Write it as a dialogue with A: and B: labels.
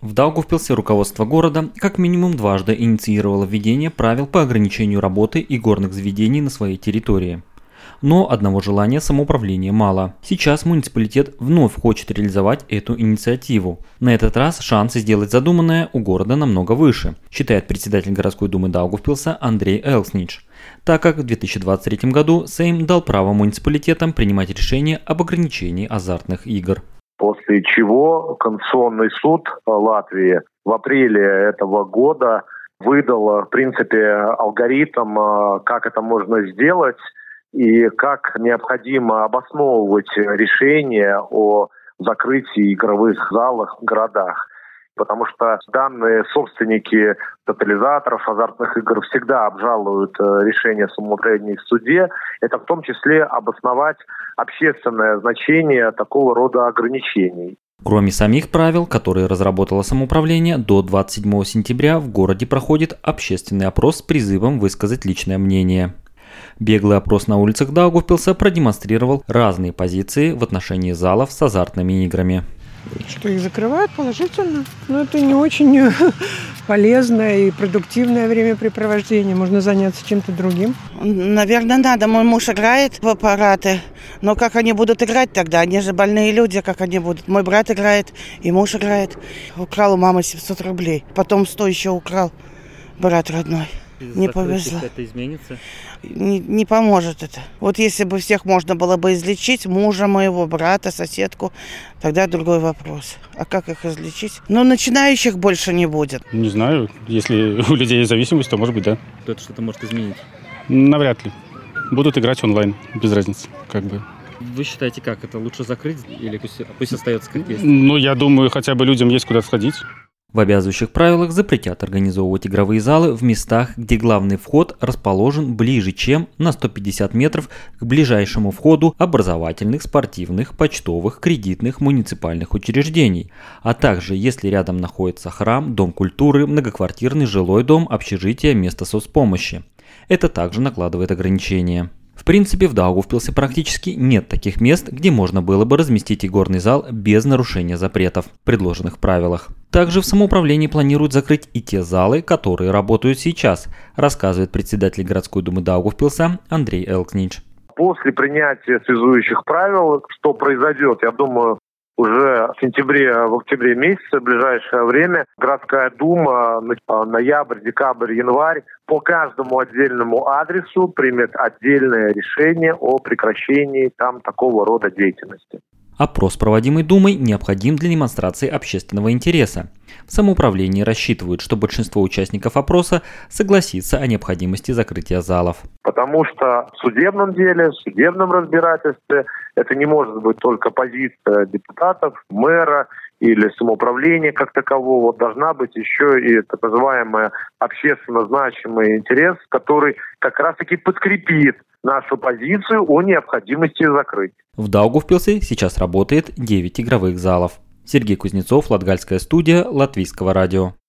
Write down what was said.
A: В Даугавпилсе руководство города как минимум дважды инициировало введение правил по ограничению работы игорных заведений на своей территории. Но одного желания самоуправления мало. Сейчас муниципалитет вновь хочет реализовать эту инициативу. На этот раз шансы сделать задуманное у города намного выше, считает председатель городской думы Даугавпилса Андрей Элкснич, так как в 2023 году Сейм дал право муниципалитетам принимать решения об ограничении азартных игр.
B: После чего Конституционный суд Латвии в апреле этого года выдал, в принципе, алгоритм, как это можно сделать и как необходимо обосновывать решение о закрытии игровых залов в городах. Потому что данные собственники тотализаторов, азартных игр всегда обжалуют решение самоуправления в суде. Это в том числе обосновать общественное значение такого рода ограничений.
A: Кроме самих правил, которые разработало самоуправление, до 27 сентября в городе проходит общественный опрос с призывом высказать личное мнение. Беглый опрос на улицах Даугавпилса продемонстрировал разные позиции в отношении залов с азартными играми.
C: Что их закрывают положительно. Но это не очень полезное и продуктивное времяпрепровождение. Можно заняться чем-то другим.
D: Наверное, надо. Мой муж играет в аппараты. Но как они будут играть тогда? Они же больные люди, как они будут? Мой брат играет, и муж играет. Украл у мамы 700 рублей. Потом 100 еще украл брат родной. Не повезло.
A: Это изменится?
D: Не поможет это. Вот если бы всех можно было бы излечить, мужа моего, брата, соседку, тогда другой вопрос. А как их излечить? Ну, начинающих больше не будет.
E: Не знаю. Если у людей есть зависимость, то может быть, да.
A: Это что-то может изменить?
E: Навряд ли. Будут играть онлайн, без разницы, как бы.
A: Вы считаете, как это? Лучше закрыть или пусть остается как есть?
E: Ну, я думаю, хотя бы людям есть куда сходить.
A: В обязывающих правилах запретят организовывать игровые залы в местах, где главный вход расположен ближе, чем на 150 метров к ближайшему входу образовательных, спортивных, почтовых, кредитных, муниципальных учреждений, а также если рядом находится храм, дом культуры, многоквартирный жилой дом, общежитие, место соцпомощи. Это также накладывает ограничения. В принципе, в Даугавпилсе практически нет таких мест, где можно было бы разместить игорный зал без нарушения запретов, предложенных в правилах. Также в самоуправлении планируют закрыть и те залы, которые работают сейчас, рассказывает председатель городской думы Даугавпилса Андрей Элкснич.
B: После принятия связующих правил, что произойдет, я думаю, уже в октябре месяце, в ближайшее время, городская дума, ноябрь, декабрь, январь, по каждому отдельному адресу примет отдельное решение о прекращении там такого рода деятельности.
A: Опрос, проводимый Думой, необходим для демонстрации общественного интереса. В самоуправлении рассчитывают, что большинство участников опроса согласится о необходимости закрытия залов.
B: Потому что в судебном деле, в судебном разбирательстве это не может быть только позиция депутатов, мэра или самоуправления как такового. Должна быть еще и так называемый общественно значимый интерес, который как раз-таки подкрепит нашу позицию о необходимости закрыть.
A: В Даугавпилсе сейчас работает 9 игровых залов. Сергей Кузнецов, Латгальская студия, Латвийского радио.